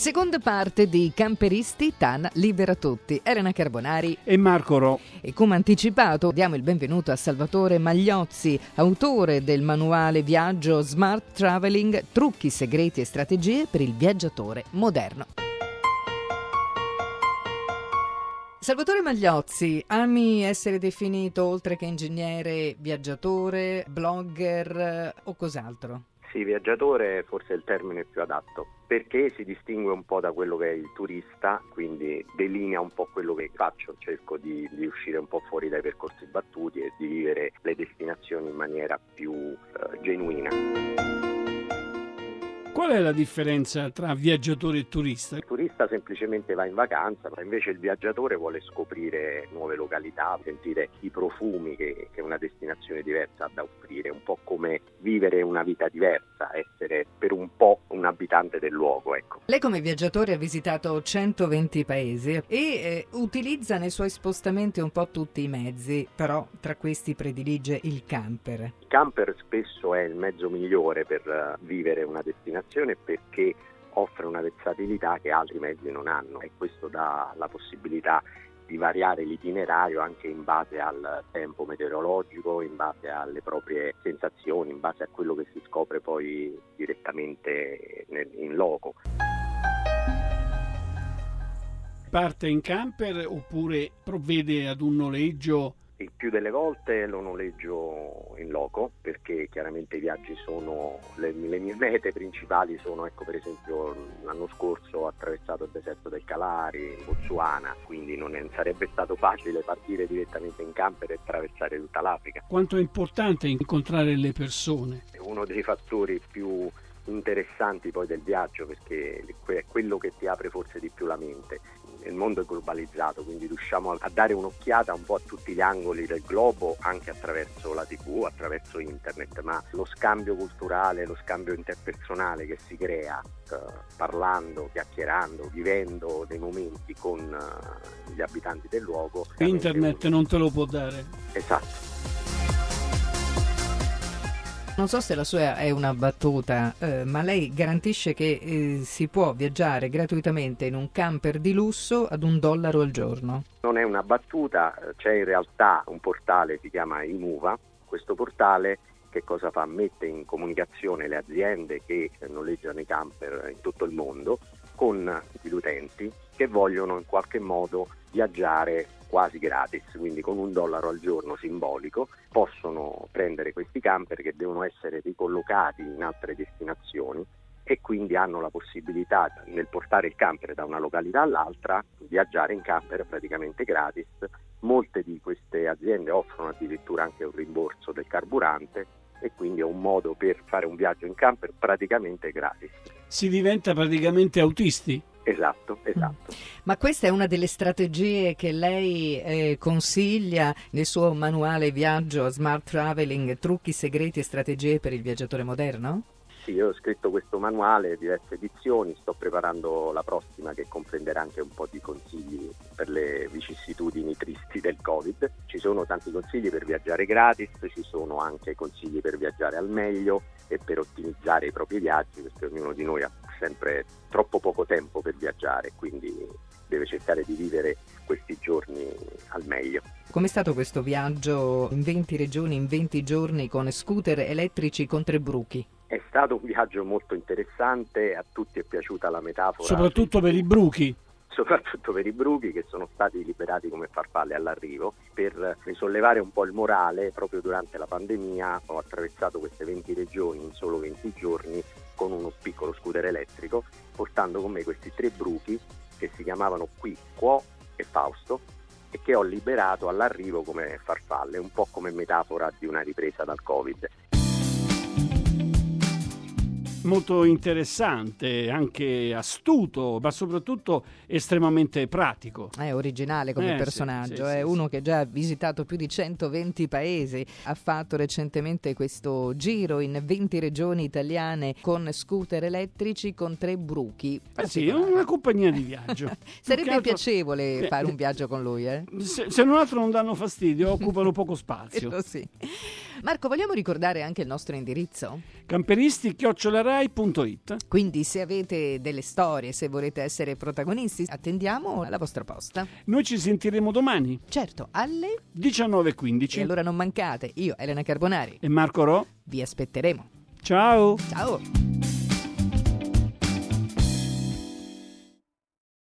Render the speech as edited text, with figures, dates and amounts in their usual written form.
Seconda parte di Camperisti, TAN Libera Tutti. Elena Carbonari e Marco Ro. E come anticipato diamo il benvenuto a Salvatore Magliozzi, autore del manuale viaggio Smart Traveling, trucchi, segreti e strategie per il viaggiatore moderno. Salvatore Magliozzi, ami essere definito, oltre che ingegnere, viaggiatore, blogger o cos'altro? Sì, viaggiatore è forse il termine più adatto, perché si distingue un po' da quello che è il turista, quindi delinea un po' quello che faccio, cerco di uscire un po' fuori dai percorsi battuti e di vivere le destinazioni in maniera più genuina. Qual è la differenza tra viaggiatore e turista? Il turista semplicemente va in vacanza, ma invece il viaggiatore vuole scoprire nuove località, sentire i profumi che una destinazione diversa ha da offrire, un po' come vivere una vita diversa, essere per un po' un abitante del luogo, ecco. Lei come viaggiatore ha visitato 120 paesi e utilizza nei suoi spostamenti un po' tutti i mezzi, però tra questi predilige il camper. Il camper spesso è il mezzo migliore per vivere una destinazione perché offre una versatilità che altri mezzi non hanno e questo dà la possibilità di variare l'itinerario anche in base al tempo meteorologico, in base alle proprie sensazioni, in base a quello che si scopre poi direttamente in loco. Parte in camper oppure provvede ad un noleggio? Il più delle volte lo noleggio in loco perché chiaramente i viaggi sono le mie mete principali sono, ecco, per esempio l'anno scorso ho attraversato il deserto del Kalahari in Botswana, quindi non sarebbe stato facile partire direttamente in camper e attraversare tutta l'Africa. Quanto è importante incontrare le persone? È uno dei fattori più interessanti poi del viaggio perché è quello che ti apre forse di più la mente. Il mondo è globalizzato, quindi riusciamo a dare un'occhiata un po' a tutti gli angoli del globo anche attraverso la TV, attraverso internet, ma lo scambio culturale, lo scambio interpersonale che si crea parlando, chiacchierando, vivendo dei momenti con gli abitanti del luogo. Internet non te lo può dare. Esatto. Non so se la sua è una battuta, ma lei garantisce che si può viaggiare gratuitamente in un camper di lusso ad $1 al giorno. Non è una battuta, c'è in realtà un portale, si chiama Imuva. Questo portale che cosa fa? Mette in comunicazione le aziende che noleggiano i camper in tutto il mondo con gli utenti che vogliono in qualche modo viaggiare quasi gratis, quindi con $1 al giorno simbolico possono prendere questi camper che devono essere ricollocati in altre destinazioni e quindi hanno la possibilità nel portare il camper da una località all'altra viaggiare in camper praticamente gratis. Molte di queste aziende offrono addirittura anche un rimborso del carburante e quindi è un modo per fare un viaggio in camper praticamente gratis. Si diventa praticamente autisti? Esatto. Ma questa è una delle strategie che lei consiglia nel suo manuale viaggio Smart Traveling, trucchi, segreti e strategie per il viaggiatore moderno? Sì, io ho scritto questo manuale, diverse edizioni, sto preparando la prossima che comprenderà anche un po' di consigli per le vicissitudini tristi del Covid. Ci sono tanti consigli per viaggiare gratis, ci sono anche consigli per viaggiare al meglio e per ottimizzare i propri viaggi, perché ognuno di noi ha sempre troppo poco tempo per viaggiare, quindi deve cercare di vivere questi giorni al meglio. Com'è stato questo viaggio in 20 regioni, in 20 giorni, con scooter elettrici con 3 bruchi? È stato un viaggio molto interessante, a tutti è piaciuta la metafora. Soprattutto per i bruchi. Soprattutto per i bruchi che sono stati liberati come farfalle all'arrivo. Per risollevare un po' il morale, proprio durante la pandemia ho attraversato queste 20 regioni in solo 20 giorni con uno piccolo scooter elettrico, portando con me questi 3 bruchi che si chiamavano Qui, Quo e Fausto e che ho liberato all'arrivo come farfalle, un po' come metafora di una ripresa dal Covid. Molto interessante, anche astuto, ma soprattutto estremamente pratico. È originale come personaggio, sì, è uno che già ha visitato più di 120 paesi, ha fatto recentemente questo giro in 20 regioni italiane con scooter elettrici con 3 bruchi. Sì, è una compagnia di viaggio. Sarebbe piacevole fare un viaggio con lui, Se non altro non danno fastidio, occupano poco spazio. Sì. Marco, vogliamo ricordare anche il nostro indirizzo? Camperisti@rai.it. Quindi se avete delle storie, se volete essere protagonisti, attendiamo la vostra posta. Noi ci sentiremo domani, Certo, alle 19:15. E allora non mancate. Io, Elena Carbonari, E Marco Ro. vi aspetteremo. Ciao! Ciao!